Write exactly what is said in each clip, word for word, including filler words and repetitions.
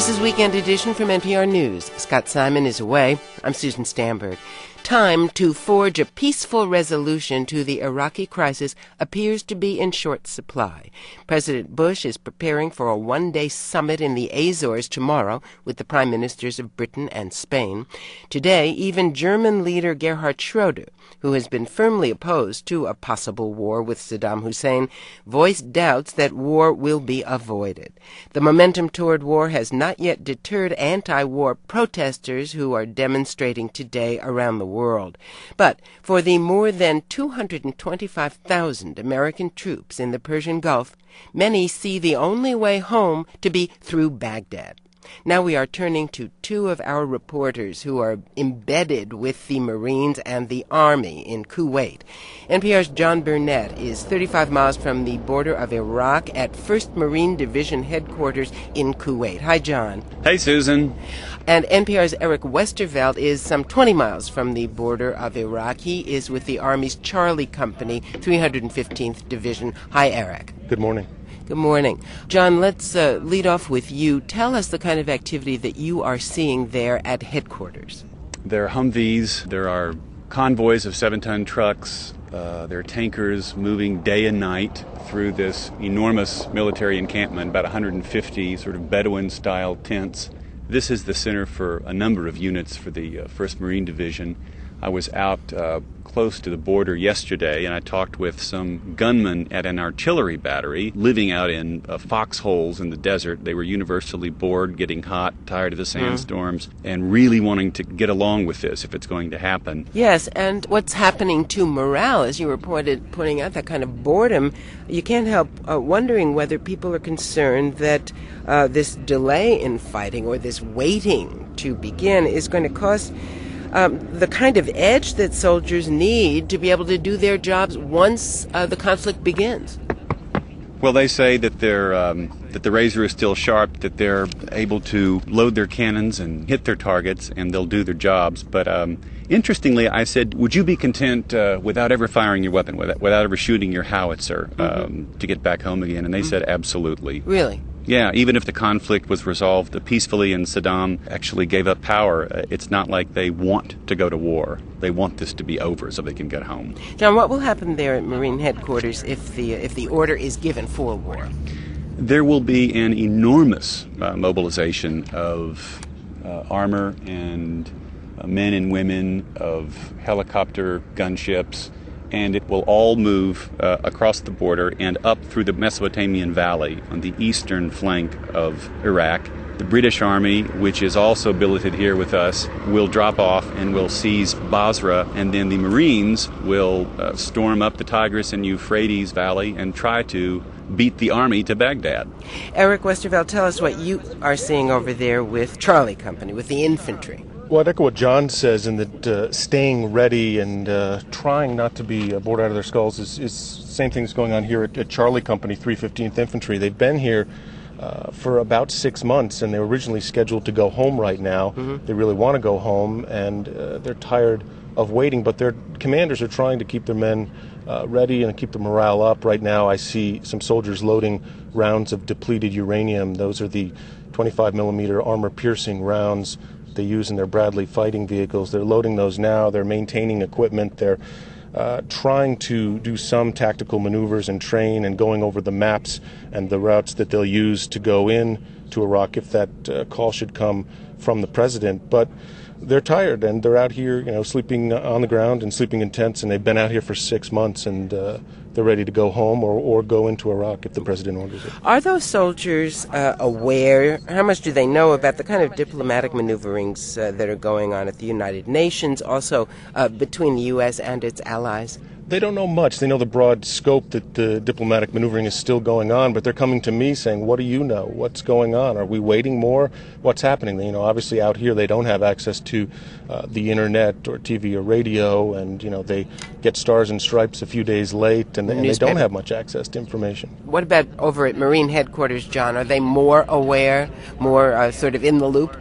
This is Weekend Edition from N P R News. Scott Simon is away. I'm Susan Stamberg. Time to forge a peaceful resolution to the Iraqi crisis appears to be in short supply. President Bush is preparing for a one-day summit in the Azores tomorrow with the prime ministers of Britain and Spain. Today, even German leader Gerhard Schroeder, who has been firmly opposed to a possible war with Saddam Hussein, voiced doubts that war will be avoided. The momentum toward war has not yet deterred anti-war protesters who are demonstrating today around the world. But for the more than two hundred twenty-five thousand American troops in the Persian Gulf, many see the only way home to be through Baghdad. Now we are turning to two of our reporters who are embedded with the Marines and the Army in Kuwait. N P R's John Burnett is thirty-five miles from the border of Iraq at first Marine Division headquarters in Kuwait. Hi, John. Hey, Susan. And N P R's Eric Westerveld is some twenty miles from the border of Iraq. He is with the Army's Charlie Company, three hundred fifteenth Division. Hi, Eric. Good morning. Good morning. John, let's uh, lead off with you. Tell us the kind of activity that you are seeing there at headquarters. There are Humvees, there are convoys of seven-ton trucks, uh, there are tankers moving day and night through this enormous military encampment, about one hundred fifty sort of Bedouin-style tents. This is the center for a number of units for the uh, first Marine Division. I was out uh, close to the border yesterday, and I talked with some gunmen at an artillery battery living out in uh, foxholes in the desert. They were universally bored, getting hot, tired of the sandstorms, mm. and really wanting to get along with this if it's going to happen. Yes, and what's happening to morale, as you reported, pointing out that kind of boredom, you can't help uh, wondering whether people are concerned that uh, this delay in fighting or this waiting to begin is going to cause Um, the kind of edge that soldiers need to be able to do their jobs once uh, the conflict begins. Well, they say that they're um, that the razor is still sharp, that they're able to load their cannons and hit their targets, and they'll do their jobs. But um, interestingly, I said, would you be content uh, without ever firing your weapon, without, without ever shooting your howitzer um, mm-hmm. to get back home again? And they mm-hmm. said, absolutely. Really? Yeah, even if the conflict was resolved peacefully and Saddam actually gave up power, it's not like they want to go to war. They want this to be over so they can get home. John, what will happen there at Marine headquarters if the if the order is given for war? There will be an enormous uh, mobilization of uh, armor and uh, men and women, of helicopter gunships, and it will all move uh, across the border and up through the Mesopotamian Valley on the eastern flank of Iraq. The British Army, which is also billeted here with us, will drop off and will seize Basra, and then the Marines will uh, storm up the Tigris and Euphrates Valley and try to beat the army to Baghdad. Eric Westerveld, tell us what you are seeing over there with Charlie Company, with the infantry. Well, I'd echo what John says in that uh, staying ready and uh, trying not to be uh, bored out of their skulls is the same thing that's going on here at, at Charlie Company, three fifteenth Infantry. They've been here uh, for about six months, and they were originally scheduled to go home right now. Mm-hmm. They really want to go home, and uh, they're tired of waiting, but their commanders are trying to keep their men uh, ready and keep the morale up. Right now I see some soldiers loading rounds of depleted uranium. Those are the twenty-five millimeter armor-piercing rounds they use in their Bradley fighting vehicles. They're loading those now. They're maintaining equipment. They're uh, trying to do some tactical maneuvers and train and going over the maps and the routes that they'll use to go in to Iraq if that uh, call should come from the president. But they're tired, and they're out here, you know, sleeping on the ground and sleeping in tents, and they've been out here for six months, and uh, they're ready to go home or, or go into Iraq if the president orders it. Are those soldiers uh, aware? How much do they know about the kind of diplomatic maneuverings uh, that are going on at the United Nations, also uh, between the U S and its allies? They don't know much. They know the broad scope that the diplomatic maneuvering is still going on, but they're coming to me saying, what do you know? What's going on? Are we waiting more? What's happening? You know, obviously out here they don't have access to uh, the internet or T V or radio, and, you know, they get stars and stripes a few days late, and, and they don't have much access to information. What about over at Marine headquarters, John? Are they more aware, more uh, sort of in the loop?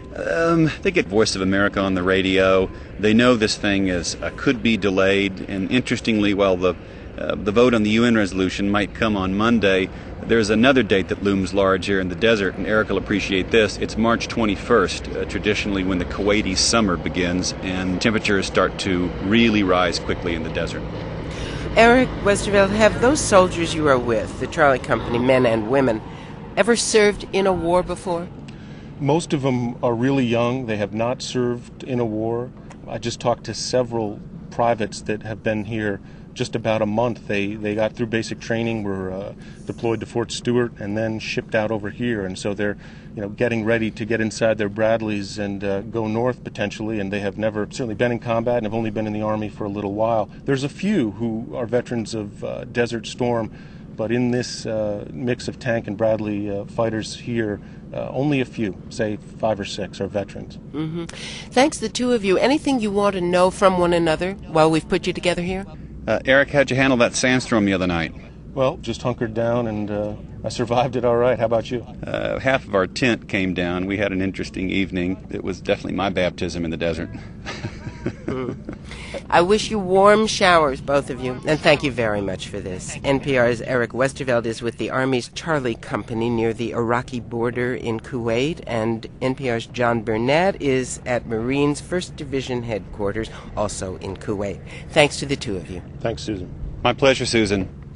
Um, they get Voice of America on the radio. They know this thing is uh, could be delayed, and interestingly, while the uh, the vote on the U N resolution might come on Monday. There's another date that looms large here in the desert, and Eric will appreciate this. It's March twenty-first, uh, traditionally when the Kuwaiti summer begins and temperatures start to really rise quickly in the desert. Eric Westerveld, have those soldiers you are with, the Charlie Company, men and women, ever served in a war before? Most of them are really young. They have not served in a war. I just talked to several privates that have been here just about a month. They they got through basic training, were uh, deployed to Fort Stewart, and then shipped out over here. And so they're, you know, getting ready to get inside their Bradleys and uh, go north potentially. And they have never certainly been in combat and have only been in the Army for a little while. There's a few who are veterans of uh, Desert Storm, but in this uh, mix of tank and Bradley uh, fighters here, uh, only a few, say five or six, are veterans. Mm-hmm. Thanks, the two of you. Anything you want to know from one another while we've put you together here? Uh, Eric, how'd you handle that sandstorm the other night? Well, just hunkered down, and uh, I survived it all right. How about you? Uh, half of our tent came down. We had an interesting evening. It was definitely my baptism in the desert. mm. I wish you warm showers, both of you, and thank you very much for this. N P R's Eric Westerveld is with the Army's Charlie Company near the Iraqi border in Kuwait, and N P R's John Burnett is at Marines' first Division headquarters, also in Kuwait. Thanks to the two of you. Thanks, Susan. My pleasure, Susan.